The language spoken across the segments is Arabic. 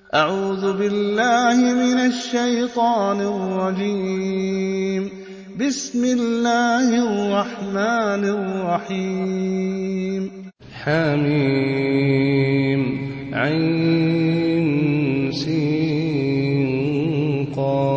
أعوذ بالله من الشيطان الرجيم. بسم الله الرحمن الرحيم. حميم عين سين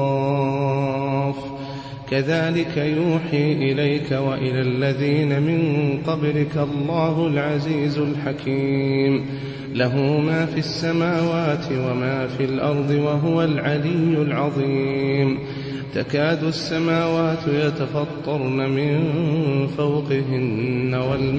قاف كذلك يوحي إليك وإلى الذين من قبلك الله العزيز الحكيم له ما في السماوات وما في الأرض وهو العلي العظيم. تكاد السماوات يتفطرن من فوقهن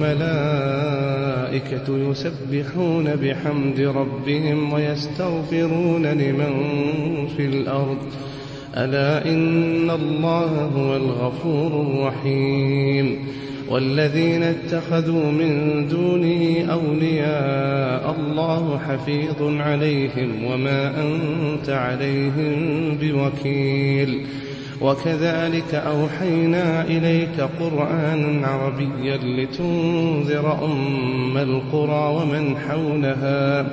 والملائكة يسبحون بحمد ربهم ويستغفرون لمن في الأرض ألا إن الله هو الغفور الرحيم. والذين اتخذوا من دونه أولياء الله حفيظ عليهم وما أنت عليهم بوكيل. وكذلك أوحينا إليك قرآنا عربيا لتنذر أم القرى ومن حولها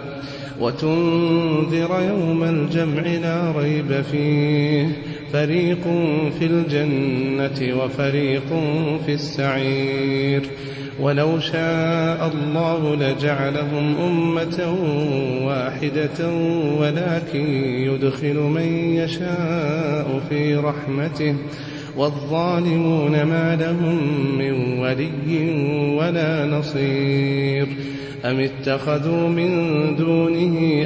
وتنذر يوم الجمع لا ريب فيه فريق في الجنة وفريق في السعير. ولو شاء الله لجعلهم أمة واحدة ولكن يدخل من يشاء في رحمته والظالمون ما لهم من ولي ولا نصير. أم اتخذوا من دونه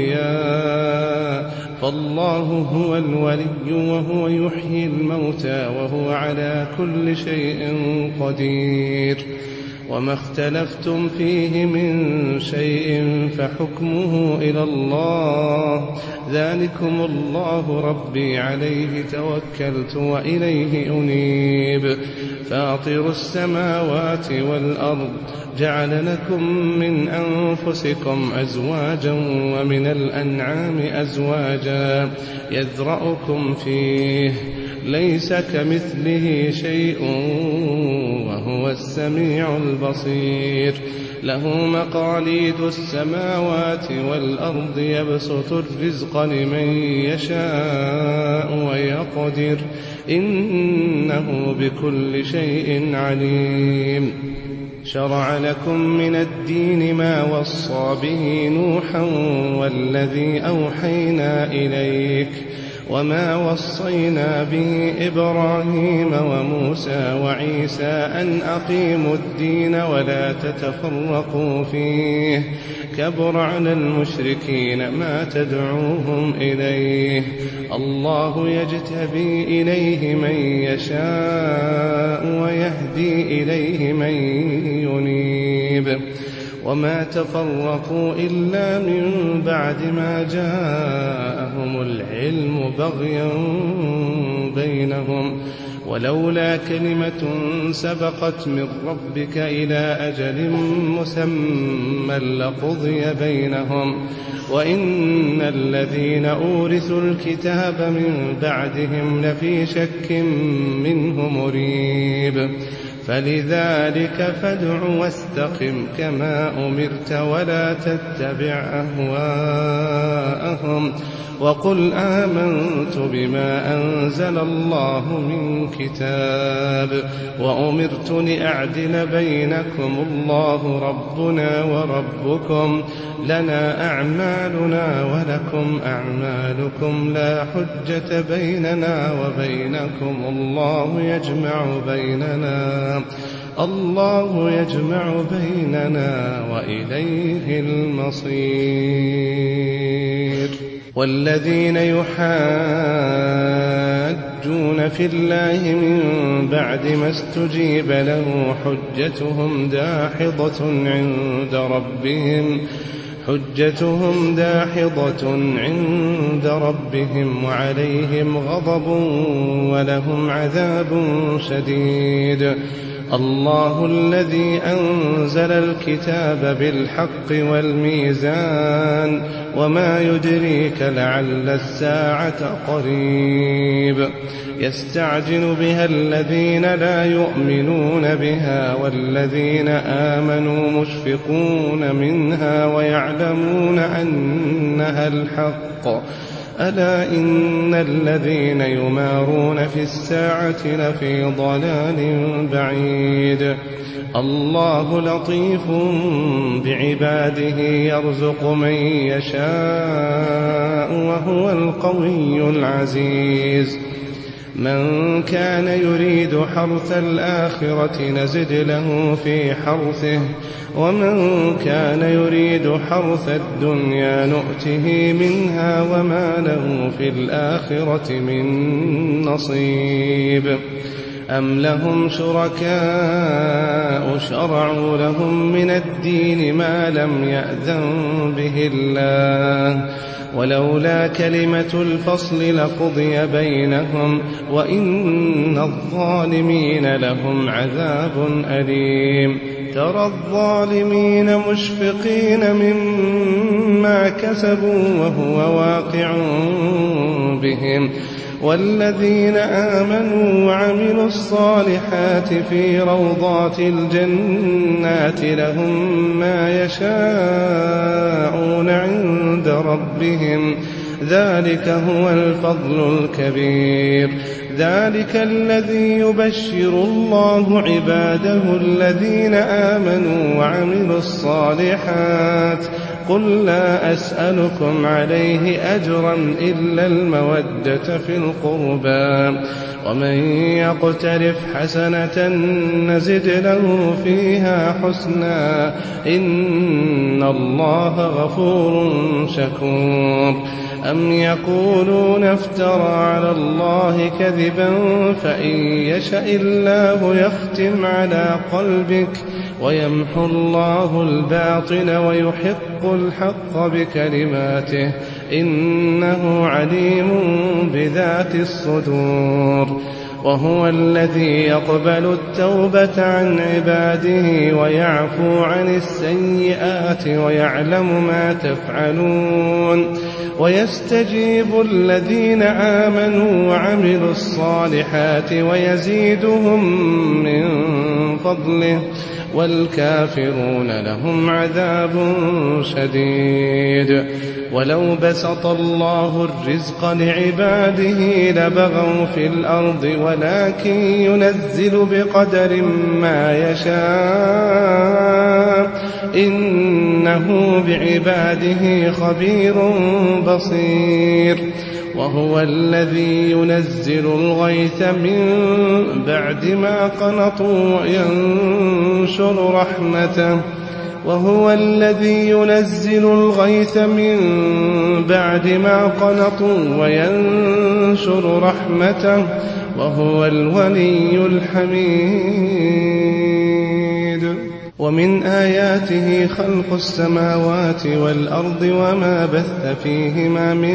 أولياء فالله هو الولي وهو يحيي الموتى وهو على كل شيء قدير. وما اختلفتم فيه من شيء فحكمه إلى الله ذلكم الله ربي عليه توكلت وإليه أنيب. فاطر السماوات والأرض جعل لكم من أنفسكم أزواجا ومن الأنعام أزواجا يذرأكم فيه ليس كمثله شيء وهو السميع البصير. له مقاليد السماوات والأرض يبسط الرزق لمن يشاء ويقدر إنه بكل شيء عليم. شرع لكم من الدين ما وصى به نوحا والذي أوحينا إليك وما وصينا به إبراهيم وموسى وعيسى أن أقيموا الدين ولا تتفرقوا فيه كبر على المشركين ما تدعوهم إليه. الله يجتبي إليه من يشاء ويهدي إليه من ينيب. وما تفرقوا إلا من بعد ما جاءهم العلم بغيا بينهم ولولا كلمة سبقت من ربك إلى أجل مسمى لقضي بينهم وإن الذين أورثوا الكتاب من بعدهم لفي شك منه مريب. فلذلك فادع واستقم كما أمرت ولا تتبع أهواءهم وقل آمنت بما أنزل الله من كتاب وأمرت لأعدل بينكم الله ربنا وربكم لنا أعمالنا ولكم أعمالكم لا حجة بيننا وبينكم الله يجمع بيننا وإليه المصير. والذين يحاجون في الله من بعد ما استجيب له حجتهم داحضة عند ربهم وعليهم غضب ولهم عذاب شديد. الله الذي أنزل الكتاب بالحق والميزان وما يدريك لعل الساعة قريب يستعجل بها الذين لا يؤمنون بها والذين آمنوا مشفقون منها ويعلمون أنها الحق ألا إن الذين يمارون في الساعة لفي ضلال بعيد الله لطيف بعباده يرزق من يشاء وهو القوي العزيز من كان يريد حرث الآخرة نزد له في حرثه ومن كان يريد حرث الدنيا نؤته منها وما له في الآخرة من نصيب أم لهم شركاء شرعوا لهم من الدين ما لم يأذن به الله ولولا كلمة الفصل لقضي بينهم وإن الظالمين لهم عذاب أليم ترى الظالمين مشفقين مما كسبوا وهو واقع بهم والذين آمنوا وعملوا الصالحات في روضات الجنات لهم ما يشاءون عند ربهم ذلك هو الفضل الكبير ذلك الذي يبشر الله عباده الذين آمنوا وعملوا الصالحات قل لا أسألكم عليه أجرا إلا المودة في القربى ومن يقترف حسنة نزد له فيها حسنا إن الله غفور شكور أم يقولون افترى على الله كذبا فإن يشأ الله يختم على قلبك ويمحو الله الباطل ويحق الحق بكلماته إنه عليم بذات الصدور وهو الذي يقبل التوبة عن عباده ويعفو عن السيئات ويعلم ما تفعلون ويستجيب الذين آمنوا وعملوا الصالحات ويزيدهم من فضله والكافرون لهم عذاب شديد ولو بسط الله الرزق لعباده لبغوا في الأرض ولكن ينزل بقدر ما يشاء إنه بعباده خبير بصير وهو الذي ينزل الغيث من بعد ما قنطوا وينشر رحمته وهو الذي ينزل الغيث من بعد ما قنطوا وينشر رحمته وهو الولي الحميد ومن آياته خلق السماوات والأرض وما بث فيهما من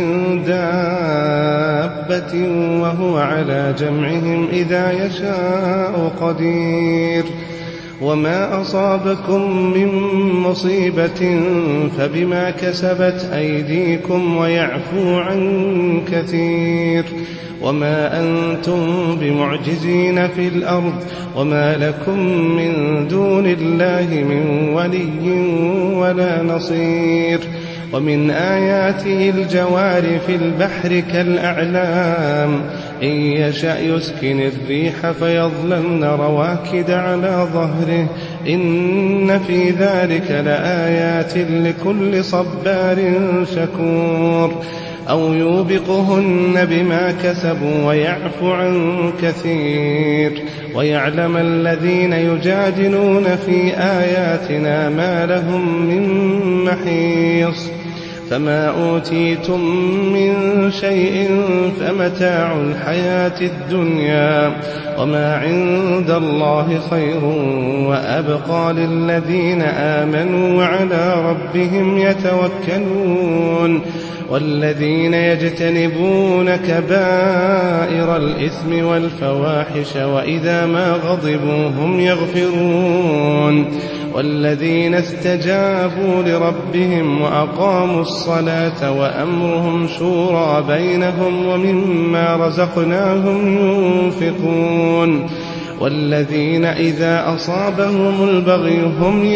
دابة وهو على جمعهم إذا يشاء قدير وما أصابكم من مصيبة فبما كسبت أيديكم ويعفو عن كثير وما أنتم بمعجزين في الأرض وما لكم من دون الله من ولي ولا نصير ومن آياته الجوار في البحر كالأعلام إن يشأ يسكن الريح فيظللن رواكد على ظهره إن في ذلك لآيات لكل صبار شكور أو يوبقهن بما كسبوا ويعفو عن كثير ويعلم الذين يجادلون في آياتنا ما لهم من محيص فما أوتيتم من شيء فمتاع الحياة الدنيا وما عند الله خير وأبقى للذين آمنوا وعلى ربهم يتوكلون والذين يجتنبون كبائر الإثم والفواحش وإذا ما غضبوا هم يغفرون والذين استجابوا لربهم وأقاموا الصلاة وأمرهم شورى بينهم ومما رزقناهم ينفقون والذين إذا أصابهم البغي هم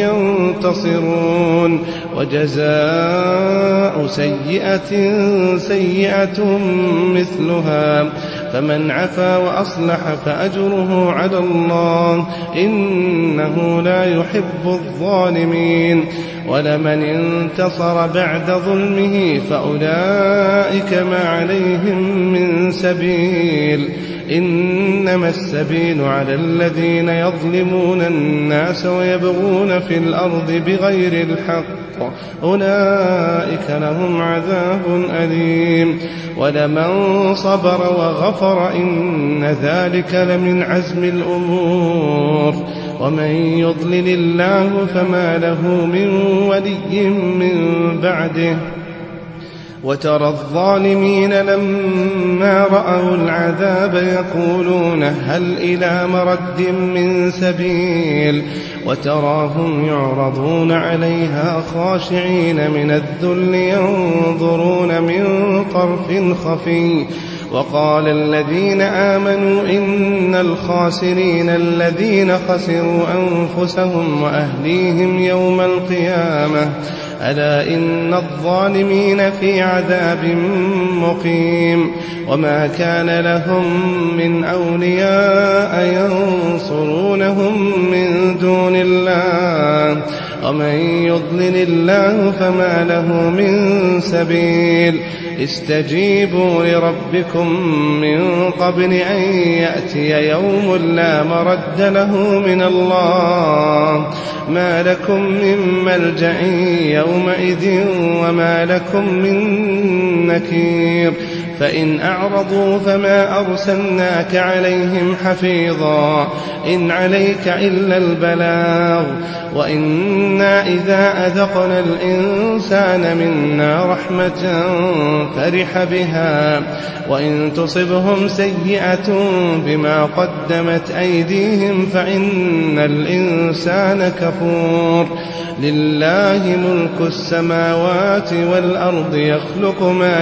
ينتصرون وجزاء سيئة سيئة مثلها فمن عفا وأصلح فأجره على الله إنه لا يحب الظالمين ولمن انتصر بعد ظلمه فأولئك ما عليهم من سبيل إنما السبيل على الذين يظلمون الناس ويبغون في الأرض بغير الحق أولئك لهم عذاب أليم ولمن صبر وغفر إن ذلك لمن عزم الأمور ومن يضلل الله فما له من ولي من بعده وترى الظالمين لما رأوا العذاب يقولون هل إلى مرد من سبيل وتراهم يعرضون عليها خاشعين من الذل ينظرون من طرف خفي وقال الذين آمنوا إن الخاسرين الذين خسروا أنفسهم وأهليهم يوم القيامة ألا إن الظالمين في عذاب مقيم وما كان لهم من أولياء ينصرونهم من دون الله ومن يضلل الله فما له من سبيل استجيبوا لربكم من قبل أن يأتي يوم لا مرد له من الله ما لكم من ملجأ يومئذ وما لكم من نكير فإن أعرضوا فما أرسلناك عليهم حفيظا إن عليك إلا البلاغ وإنا إذا أذقنا الإنسان منا رحمة فرح بها وإن تصبهم سيئة بما قدمت أيديهم فإن الإنسان كفور لله ملك السماوات والأرض يخلق ما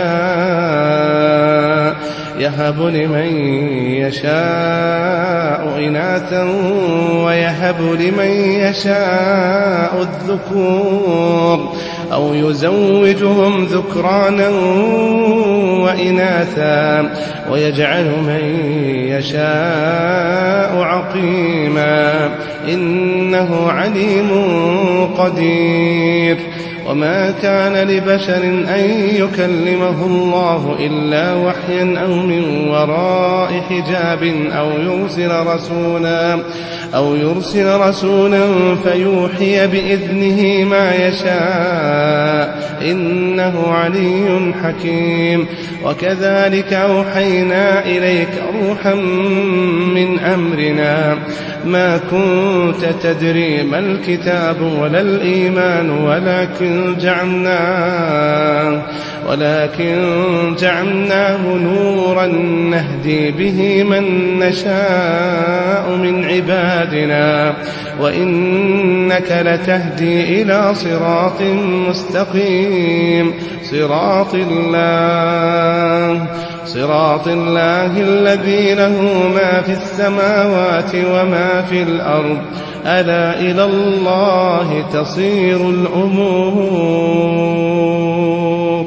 يشاء يهب لمن يشاء إناثا ويهب لمن يشاء الذكور أو يزوجهم ذكرانا وإناثا ويجعل من يشاء عقيما إنه عليم قدير وما كان لبشر أن يكلمه الله إلا وحيا أو من وراء حجاب أو يرسل رسولا فيوحي بإذنه ما يشاء إنه علي حكيم وكذلك أوحينا إليك روحا من أمرنا ما كنت تدري ما الكتاب ولا الإيمان ولكن جعلناه نورا نهدي به من نشاء من عبادنا وإنك لتهدي إلى صراط مستقيم صراط الله الذي له ما في السماوات وما في الأرض ألا إلى الله تصير الأمور